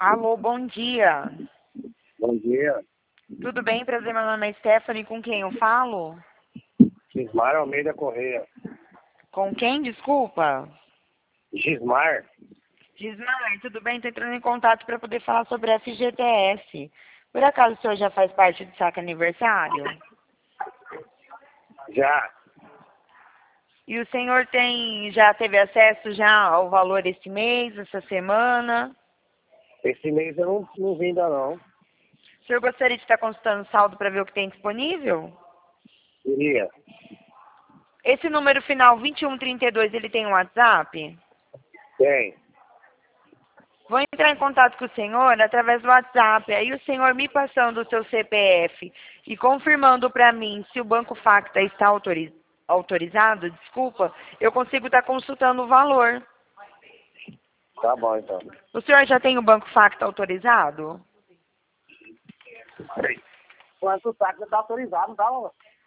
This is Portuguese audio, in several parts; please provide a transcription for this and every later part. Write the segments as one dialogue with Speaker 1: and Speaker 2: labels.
Speaker 1: Alô, bom dia.
Speaker 2: Bom dia.
Speaker 1: Tudo bem? Prazer, meu nome é Stephanie. Com quem eu falo?
Speaker 2: Gismar Almeida Correia.
Speaker 1: Com quem? Desculpa.
Speaker 2: Gismar?
Speaker 1: Gismar, tudo bem? Estou entrando em contato para poder falar sobre a FGTS. Por acaso o senhor já faz parte do saque aniversário?
Speaker 2: Já.
Speaker 1: E o senhor já teve acesso já ao valor esse mês, essa semana?
Speaker 2: Esse mês eu não vi ainda não.
Speaker 1: O senhor gostaria de estar consultando o saldo para ver o que tem disponível?
Speaker 2: Queria.
Speaker 1: Esse número final 2132, ele tem um WhatsApp?
Speaker 2: Tem.
Speaker 1: Vou entrar em contato com o senhor através do WhatsApp. Aí o senhor me passando o seu CPF e confirmando para mim se o Banco Facta está autorizado, desculpa, eu consigo estar consultando o valor.
Speaker 2: Tá bom, então.
Speaker 1: O senhor já tem o Banco Facta autorizado?
Speaker 2: Peraí. Quanto saco já tá autorizado, tá?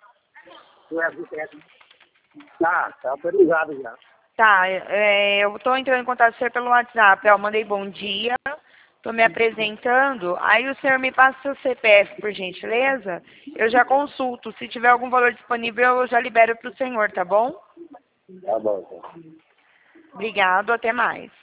Speaker 2: Tá autorizado já.
Speaker 1: Tá, eu estou entrando em contato com o senhor pelo WhatsApp. Ó, mandei bom dia, estou me apresentando. Aí o senhor me passa o seu CPF, por gentileza. Eu já consulto. Se tiver algum valor disponível, eu já libero para o senhor, tá bom?
Speaker 2: Tá bom, então.
Speaker 1: Obrigado, até mais.